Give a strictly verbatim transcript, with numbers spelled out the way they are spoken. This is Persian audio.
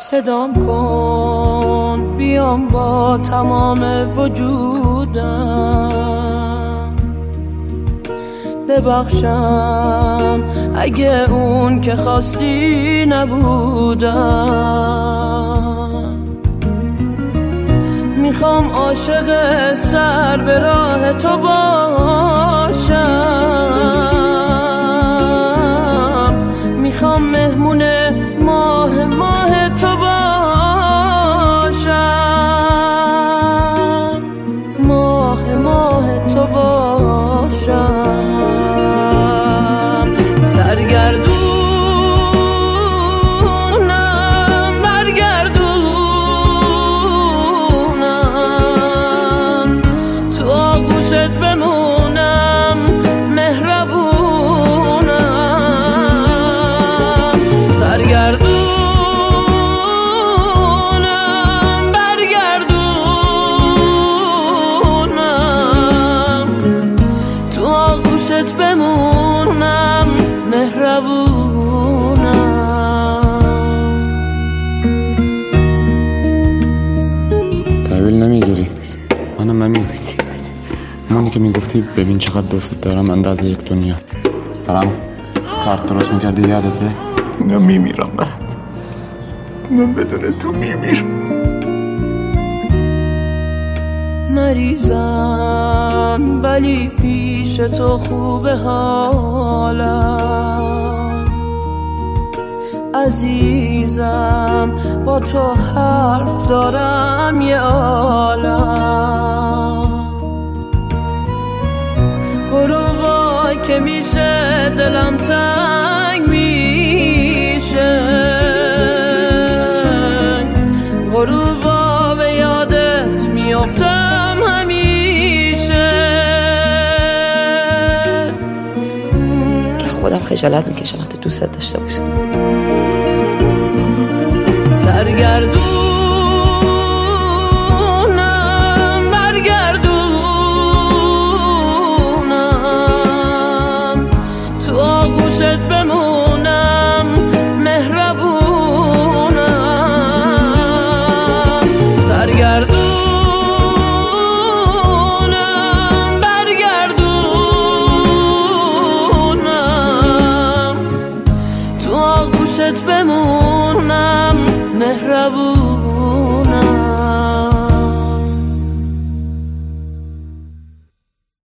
صدام کن بیام با تمام وجودم، ببخشم اگه اون که خواستی نبودم. میخوام عاشق سر به راه تو باشم، میخوام مهمون ماه ماه تو باشم، ماه ماه تو باشم. سرگردونم برگردونم، تو آغوشت بمونم مهربونم. سرگردونم بمونم مهربونم. تحویل نمیگیری؟ منم امید، همونی که میگفتی ببین چقدر دوست دارم اندازه یک دنیا. دارم کارت درست میکردی یادته؟ من میمیرم برات، من بدون تو میمیرم. مریضم ولی پیش تو خوبه حالم، عزیزم با تو حرف دارم یه عالم. غروبا که میشه دلم تنگ میشه، غروبا به یادت میافتم همیشه. که خودم خجالت میکشم حتی دوستت داشته باشم. سرگردونم برگردونم، تو آغوشت بمونم